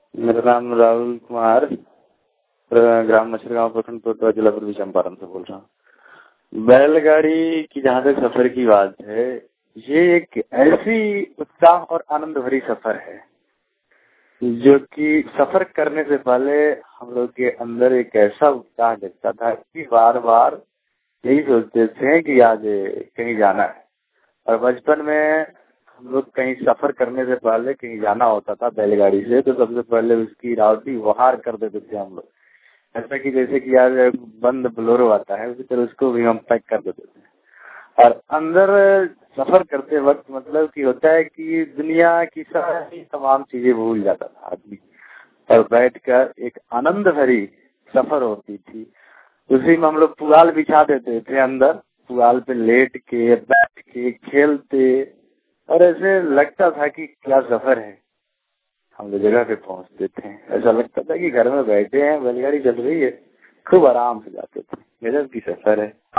मेरा नाम राहुल कुमार, ग्राम मछरगांव, प्रखंड कोतवा, जिला पूर्वी चंपारण से बोल रहा हूँ। बैलगाड़ी की जहाँ तक सफर की बात है, ये एक ऐसी उत्साह और आनंद भरी सफर है जो कि सफर करने से पहले हम लोग के अंदर एक ऐसा उत्साह जगता था कि बार बार यही सोचते थे कि आज कहीं जाना है। और बचपन में हम लोग कहीं सफर करने से पहले कहीं जाना होता था बैलगाड़ी से, तो सबसे पहले उसकी रावटी वहार कर देते थे हम लोग। ऐसा कि जैसे कि यार बंद बोलेरो आता है, उसी तरह उसको भी हम पैक कर देते थे। और अंदर सफर करते वक्त मतलब कि होता है कि दुनिया की सारी तमाम चीजें भूल जाता था आदमी, और बैठकर एक आनंद भरी सफर होती थी। उसी में हम लोग पुआल बिछा देते थे, अंदर पुआल पे लेट के बैठ के खेलते, और ऐसे लगता था कि क्या सफर है। हम लोग जगह पे पहुंचते थे, ऐसा लगता था कि घर में बैठे हैं, बैलगाड़ी चल रही है, खूब आराम से जाते थे। गजब की सफर है।